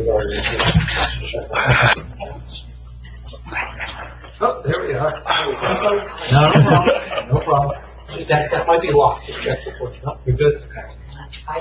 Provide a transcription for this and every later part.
Oh, there we are. No problem. No problem. That might be locked. Just check before. No, you're good. Okay.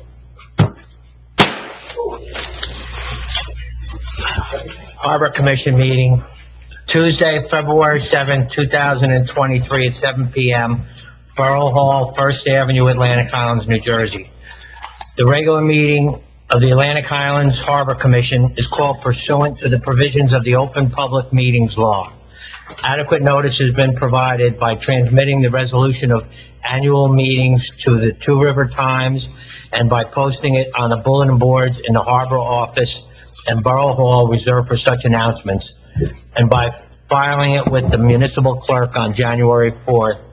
Harbor Commission meeting, Tuesday, February 7th, 2023 at 7 p.m., Borough Hall, First Avenue, Atlantic Highlands, New Jersey. The regular meeting of the Atlantic Highlands Harbor Commission is called pursuant to the provisions of the Open Public Meetings Law. Adequate notice has been provided by transmitting the resolution of annual meetings to the Two River Times and by posting it on the bulletin boards in the Harbor office and Borough Hall reserved for such announcements, and by filing it with the municipal clerk on January 4th,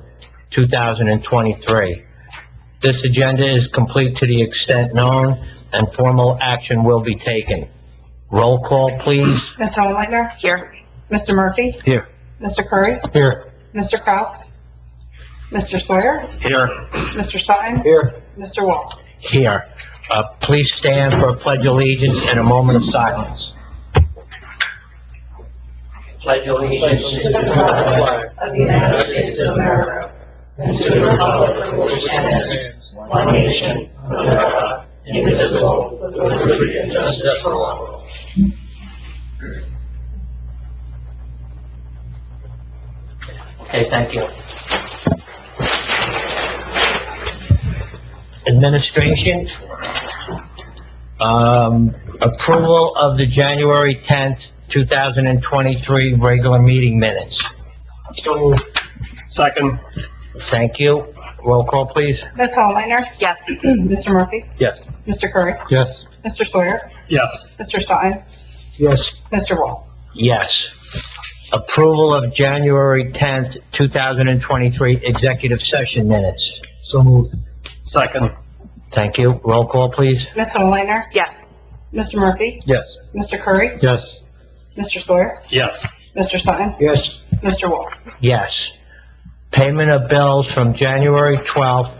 2023. This agenda is complete to the extent known, and formal action will be taken. Roll call, please. Ms. Hohenleitner? Here. Mr. Murphy? Here. Mr. Curry? Here. Mr. Kraus? Mr. Sawyer? Here. Mr. Sutton? Here. Mr. Wall? Here. Please stand for a pledge of allegiance and a moment of silence. Pledge allegiance to the flag of the United States of America and to the republic for which it stands, one nation, under God, indivisible, with liberty and justice for all. Okay, thank you. Administration, approval of the January 10th, 2023 regular meeting minutes. So, second. Thank you. Roll call, please. Ms. Hohenleitner? Yes. Mr. Murphy? Yes. Mr. Curry? Yes. Mr. Sawyer? Yes. Mr. Sutton? Yes. Mr. Wall? Yes. Approval of January 10th, 2023 executive session minutes. So moved. Second. Thank you. Roll call, please. Ms. Hohenleitner? Yes. Mr. Murphy? Yes. Mr. Curry? Yes. Mr. Sawyer? Yes. Mr. Sutton? Yes. Mr. Wall? Yes. Payment of bills from January 12th,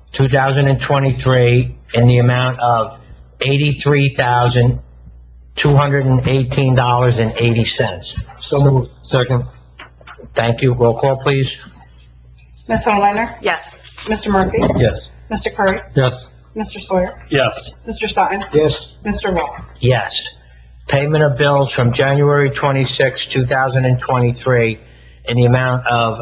2023 in the amount of $83,218.80. So moved. Second. Thank you. Roll call, please. Ms. Hohenleitner? Yes. Mr. Murphy? Yes. Mr. Curry? Yes. Mr. Sawyer? Yes. Mr. Sutton? Yes. Mr. Wall? Yes. Payment of bills from January 26, 2023 in the amount of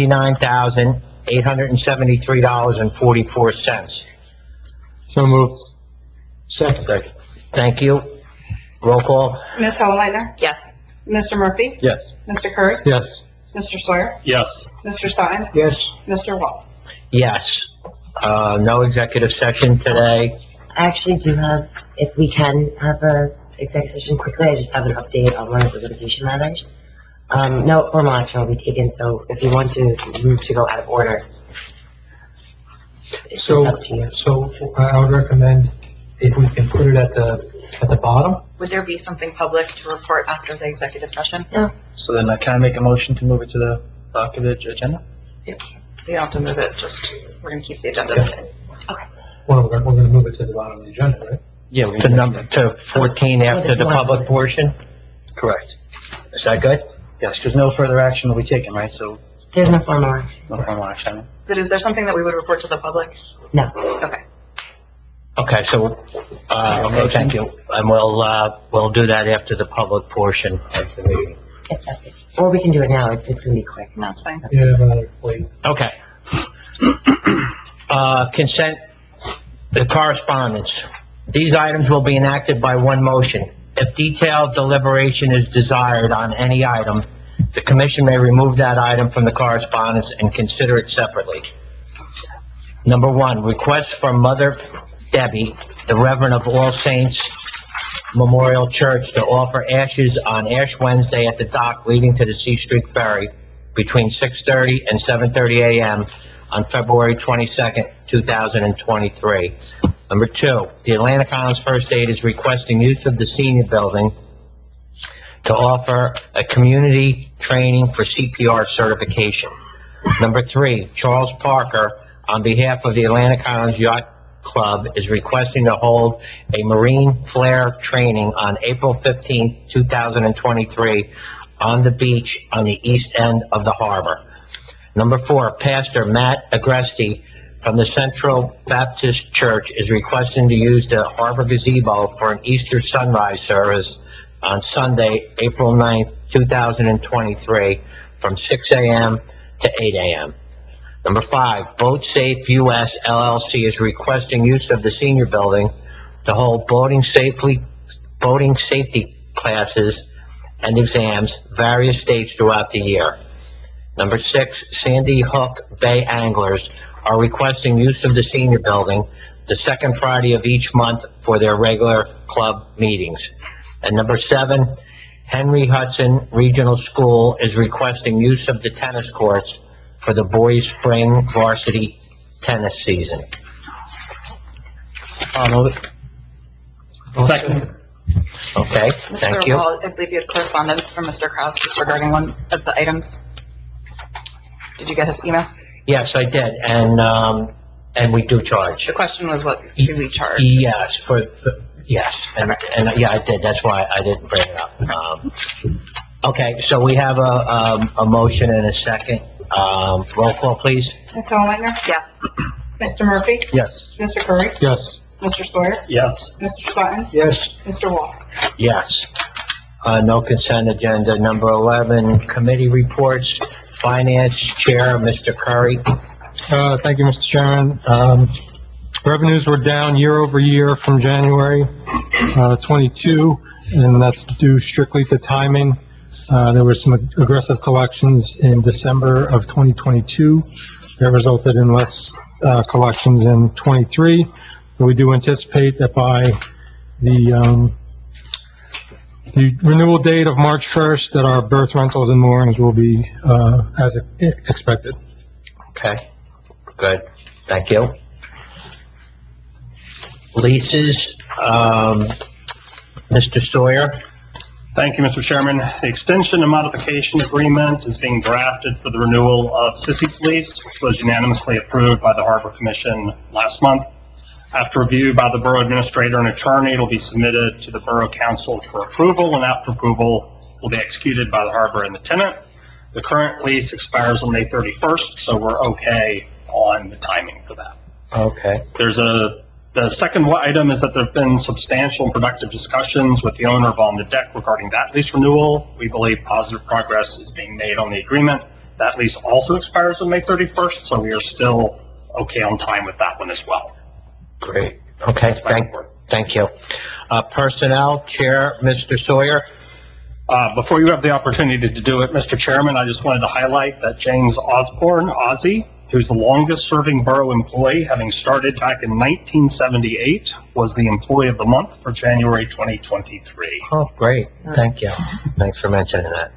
$99,873.44. So moved. Second. Thank you. Roll call. Ms. Hohenleitner? Yes. Mr. Murphy? Yes. Mr. Curry? Yes. Mr. Sawyer? Yes. Mr. Sutton? Yes. Mr. Wall? Yes. No executive session today. I actually do have, if we can have a executive session quickly, I just have an update on one of the litigation matters. No formal action will be taken, so if you want to move to go out of order, it's up to you. So I would recommend if we can put it at the bottom. Would there be something public to report after the executive session? No. So then can I make a motion to move it to the back of the agenda? You don't have to move it, just, we're gonna keep the agenda the same. Well, we're going to move it to the bottom of the agenda, right? Yeah. To 14 after the public portion. Correct. Is that good? Yes, because no further action will be taken, right? So There's no formal action. no formal action. But is there something that we would report to the public? No. Okay. Okay, so, okay, thank you. And we'll do that after the public portion of the meeting. Accepted. Or we can do it now, it's going to be quick. No, it's fine. Yeah, wait. Okay. Consent, the correspondence. These items will be enacted by one motion. If detailed deliberation is desired on any item, the commission may remove that item from the correspondence and consider it separately. Number one, request from Mother Debbie, the Reverend of All Saints Memorial Church, to offer ashes on Ash Wednesday at the dock leading to the C Street Ferry between 6:30 and 7:30 a.m. on February 22nd, 2023. Number two, the Atlantic Highlands First Aid is requesting use of the senior building to offer a community training for CPR certification. Number three, Charles Parker, on behalf of the Atlantic Highlands Yacht Club is requesting to hold a marine flare training on April 15, 2023 on the beach on the east end of the harbor. Number 4, Pastor Matt Agresti from the Central Baptist Church is requesting to use the harbor gazebo for an Easter sunrise service on Sunday, April 9th, 2023 from 6 a.m. to 8 a.m. Number 5, Boat Safe US LLC is requesting use of the senior building to hold boating safety classes and exams, various dates throughout the year. Number 6, Sandy Hook Bay Anglers are requesting use of the senior building the second Friday of each month for their regular club meetings. And number 7, Henry Hudson Regional School is requesting use of the tennis courts for the boys' spring varsity tennis season. I'll move it. Second. Okay, thank Mr. you. Wall, I believe you had correspondence from Mr. Kraus just regarding one of the items. Did you get his email? Yes, I did, and we do charge. The question was, what do we charge? Yes, yes, and yeah, I did, that's why I didn't bring it up. Okay, so we have a motion and a second. Roll call, please. Ms. Hollander? Yes. Mr. Murphy? Yes. Mr. Curry? Yes. Mr. Sawyer? Yes. Mr. Sutton? Yes. Mr. Wall? Yes. No consent agenda. Number 11, committee reports. Finance Chair, Mr. Curry. Thank you, Mr. Chairman. Revenues were down year over year from January 22, and that's due strictly to timing. There were some aggressive collections in December of 2022 that resulted in less collections in 23. But we do anticipate that by the renewal date of March 1st, that our berth rentals and moorings will be as expected. Okay, good. Thank you. Leases, Mr. Sawyer. Thank you, Mr. Chairman. The extension and modification agreement is being drafted for the renewal of Sissy's lease, which was unanimously approved by the Harbor Commission last month. After review by the Borough Administrator and Attorney, it will be submitted to the Borough Council for approval, and after approval will be executed by the Harbor and the tenant. The current lease expires on May 31st, so we're okay on the timing for that. Okay. The second item is that there have been substantial and productive discussions with the owner of On the Deck regarding that lease renewal. We believe positive progress is being made on the agreement. That lease also expires on May 31st, so we are still okay on time with that one as well. Great. Okay, thank you. Personnel Chair, Mr. Sawyer. Before you have the opportunity to do it, Mr. Chairman, I just wanted to highlight that James Osborne, Ozzie, who's the longest-serving borough employee, having started back in 1978, was the Employee of the Month for January 2023. Oh, great. Thank you. Thanks for mentioning that.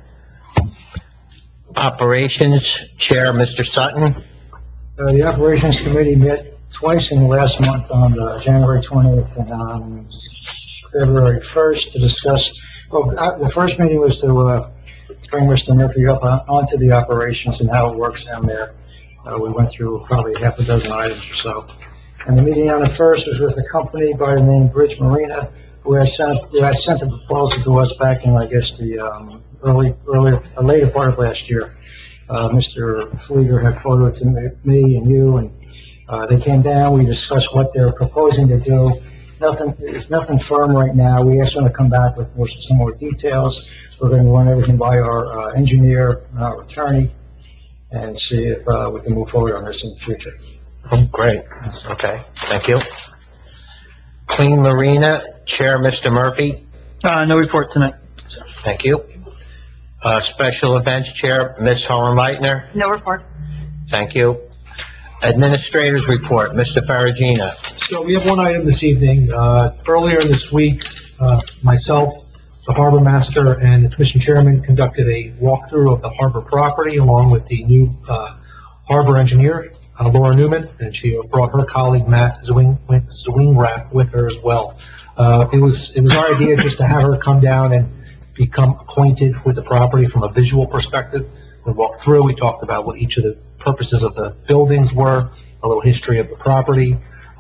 Operations Chair, Mr. Sutton. The Operations Committee met twice in the last month, on January 20th and on February 1st, to discuss, the first meeting was to bring Mr. Murphy up onto the operations and how it works down there. We went through probably half a dozen items or so. And the meeting on the first was with a company by the name Bridge Marina, who had sent a proposal to us back in, I guess, the later part of last year. Mr. Flieger had forwarded to me and you, and they came down. We discussed what they're proposing to do. There's nothing firm right now. We asked them to come back with some more details. We're going to run everything by our engineer and our attorney, and see if we can move forward on this in the future. Oh, great. Okay, thank you. Clean Marina Chair, Mr. Murphy. No report tonight. Thank you. Special Events Chair, Ms. Hohenleitner. No report. Thank you. Administrators Report, Mr. Faragina. So we have one item this evening. Earlier this week, myself, the Harbor Master, and the Commission Chairman conducted a walkthrough of the harbor property along with the new harbor engineer, Laura Newman, and she brought her colleague, Matt Zwingrath, with her as well. It was our idea just to have her come down and become acquainted with the property from a visual perspective. We walked through, we talked about what each of the purposes of the buildings were, a little history of the property.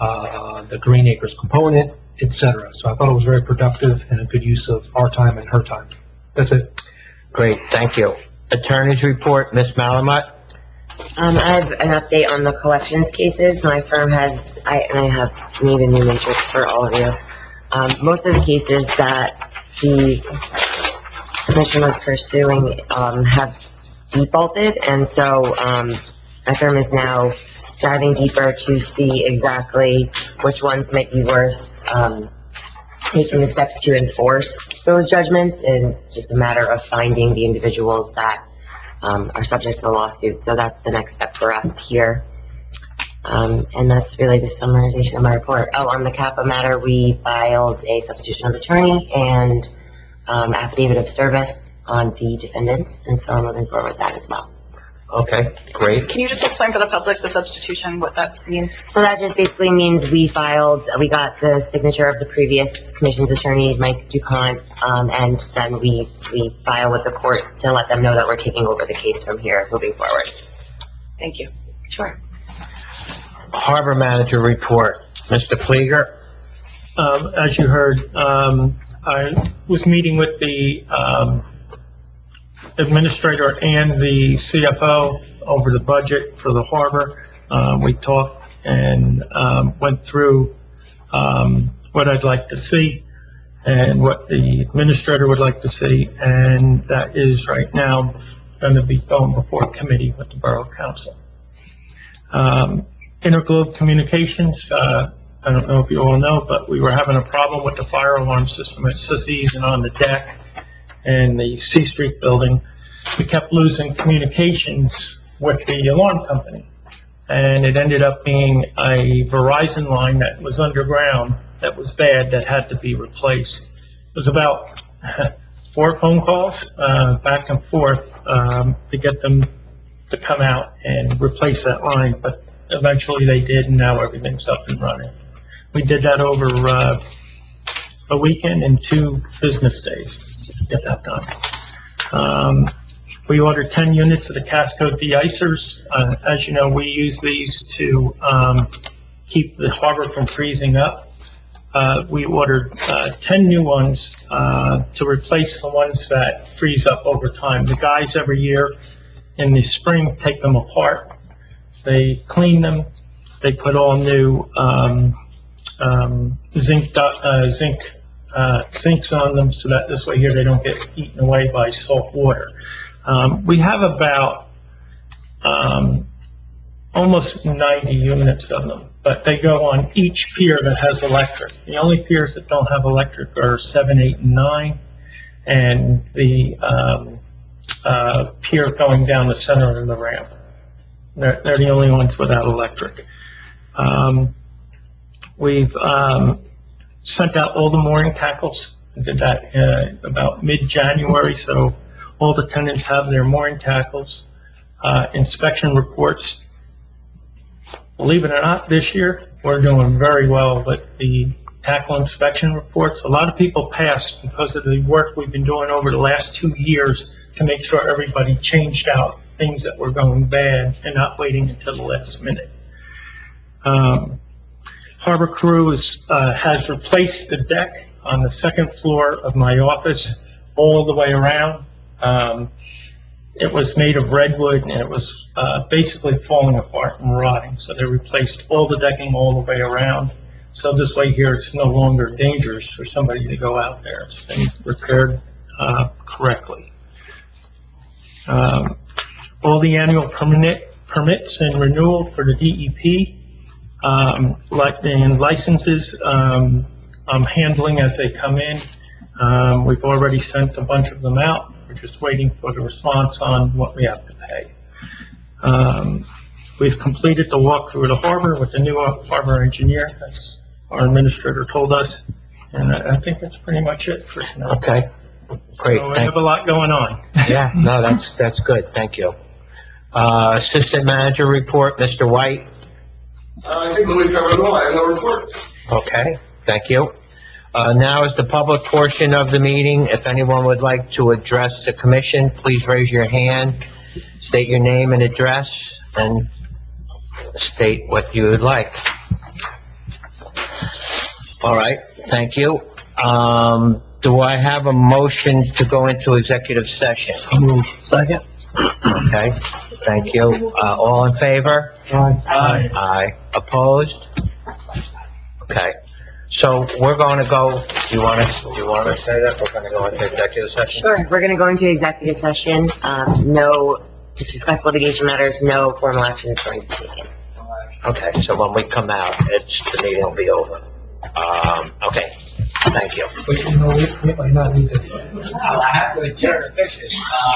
the Green Acres component, et cetera. So I thought it was very productive and a good use of our time and her time. That's it. Great, thank you. Attorney's report, Ms. Malamat? I have an update on the collections cases. My firm has, I have made a new matrix for all of you. Most of the cases that the commission was pursuing, have defaulted, and so, my firm is now diving deeper to see exactly which ones might be worth, taking the steps to enforce those judgments, and just a matter of finding the individuals that are subject to the lawsuit. So that's the next step for us here. And that's really the summarization of my report. Oh, on the CAPA matter, we filed a substitution of attorney and affidavit of service on the defendants, and so I'm moving forward with that as well. Okay, great. Can you just explain for the public the substitution, what that means? So that just basically means we got the signature of the previous commission's attorney, Mike DuPont, and then we file with the court to let them know that we're taking over the case from here moving forward. Thank you. Sure. Harbor Manager report, Mr. Flieger? As you heard, I was meeting with the administrator and the CFO over the budget for the harbor. We talked and went through what I'd like to see and what the administrator would like to see, and that is right now going to be going before committee with the Borough Council. Interglobe Communications, I don't know if you all know, but we were having a problem with the fire alarm system at Sissy's and on the deck and the C Street building. We kept losing communications with the alarm company, and it ended up being a Verizon line that was underground that was bad, that had to be replaced. It was about 4 phone calls back and forth to get them to come out and replace that line, but eventually they did, and now everything's up and running. We did that over a weekend and 2 business days to get that done. We ordered 10 units of the Casco de-icers. As you know, we use these to keep the harbor from freezing up. We ordered 10 new ones to replace the ones that freeze up over time. The guys every year in the spring take them apart. They clean them. They put all new zincs on them, so that this way here they don't get eaten away by salt water. We have about almost 90 units of them, but they go on each pier that has electric. The only piers that don't have electric are 7, 8, and 9, and the pier going down the center of the ramp. They're the only ones without electric. We've sent out all the mooring tackles. We did that about mid-January, so all the tenants have their mooring tackles. Inspection reports. Believe it or not, this year we're doing very well with the tackle inspection reports. A lot of people pass because of the work we've been doing over the last 2 years to make sure everybody changed out things that were going bad and not waiting until the last minute. Harbor Crew has replaced the deck on the 2nd floor of my office all the way around. It was made of redwood, and it was basically falling apart and rotting, so they replaced all the decking all the way around. So this way here it's no longer dangerous for somebody to go out there. It's been repaired correctly. All the annual permits and renewal for the DEP, and licenses, I'm handling as they come in. We've already sent a bunch of them out. We're just waiting for the response on what we have to pay. We've completed the walk through the harbor with the new harbor engineer, as our administrator told us, and I think that's pretty much it for tonight. Okay, great. So we have a lot going on. Yeah, no, that's good, thank you. Assistant Manager report, Mr. White? I think Louis covered it all. I have no report. Okay, thank you. Now is the public portion of the meeting. If anyone would like to address the commission, please raise your hand, state your name and address, and state what you would like. All right, thank you. Do I have a motion to go into executive session? Second? Okay, thank you. All in favor? Aye. Aye. Opposed? Okay. So we're going to go, do you want to say that? We're going to go into executive session? Sure, we're gonna go into executive session, to discuss litigation matters, no formal action is going to be taken. Okay, so when we come out, the meeting will be over. Okay, thank you. But you know, we might not need to. I'll have to adjourn business.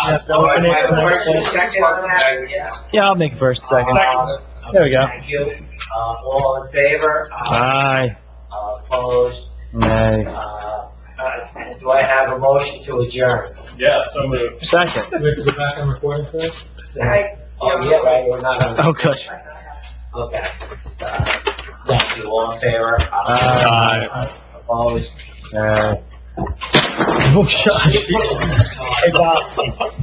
Yeah, I'll make first, second. There we go. Thank you. All in favor? Aye. Opposed? Aye. Do I have a motion to adjourn? Yes, so moved. Second. We have to go back and record it first? Oh, yeah, right, we're not on. Oh, good. Okay. Thank you, all in favor? Aye. Opposed? Oh, gosh. Hey, Bob.